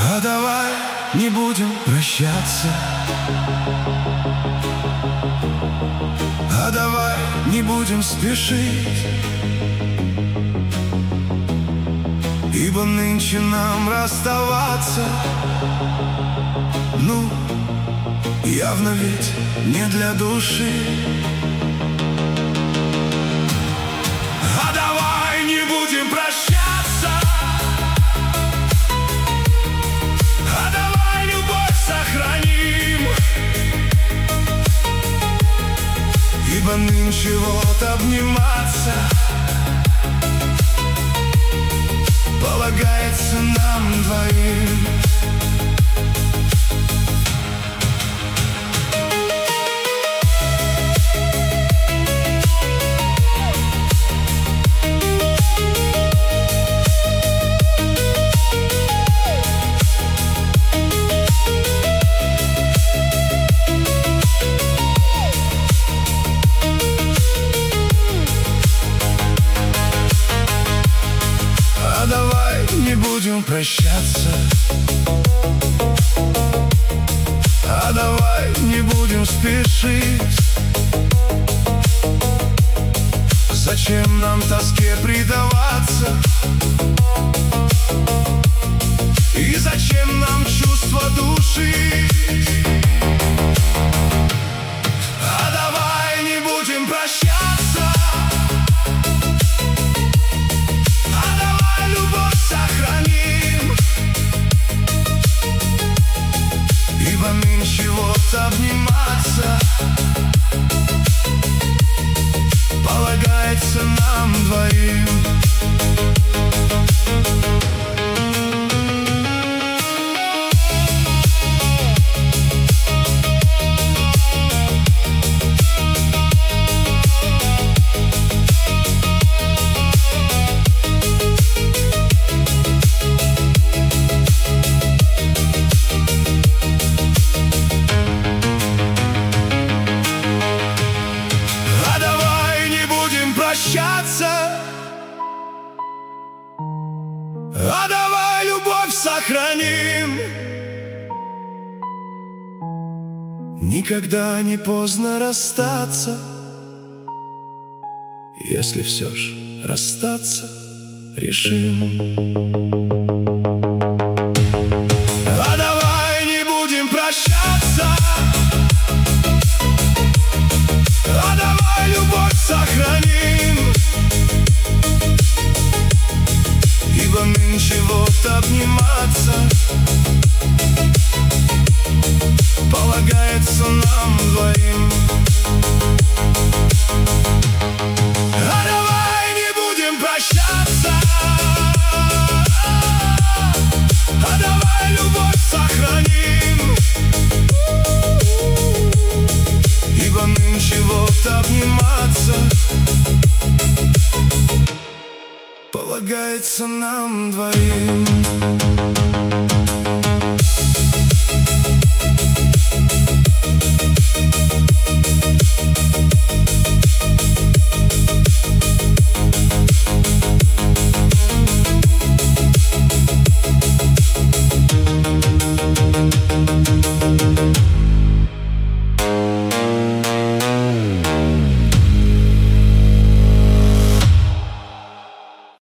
А давай не будем прощаться. А давай не будем спешить, ибо нынче нам расставаться, ну, явно ведь не для души. А давай не будем прощаться. А давай любовь сохраним, ибо нынче вот обниматься полагается нам двоим. А давай не будем прощаться. А давай не будем спешить. Зачем нам тоске предаваться? И зачем нам чувства души? А давай не будем прощаться. Ибо нынче вот обниматься полагается нам двоим. А давай любовь сохраним. Никогда не поздно расстаться, если все ж расстаться решим. А давай не будем прощаться. А давай любовь сохраним, ибо нынче вот обниматься полагается нам двоим. А давай не будем прощаться. А давай любовь сохраним, ибо нынче вот обниматься полагается нам двоим.